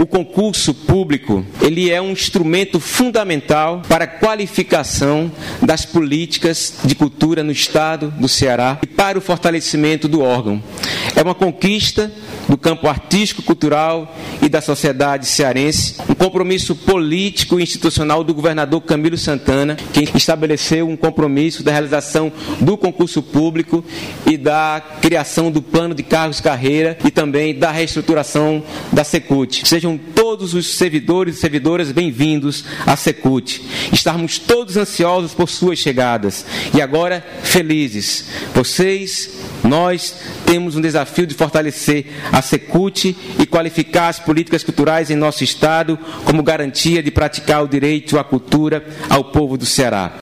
o concurso público, ele é um instrumento fundamental para a qualificação das políticas de cultura no Estado do Ceará e para o fortalecimento do órgão. É uma conquista do campo artístico, cultural e da sociedade cearense, um compromisso político e institucional do governador Camilo Santana, que estabeleceu um compromisso da realização do concurso público e da criação do plano de cargos e carreira e também da reestruturação da Secult. Sejam todos os servidores e servidoras bem-vindos à Secult. Estamos todos ansiosos por suas chegadas e agora felizes. Vocês, nós, temos um desafio de fortalecer a Secult e qualificar as políticas culturais em nosso Estado como garantia de praticar o direito à cultura ao povo do Ceará.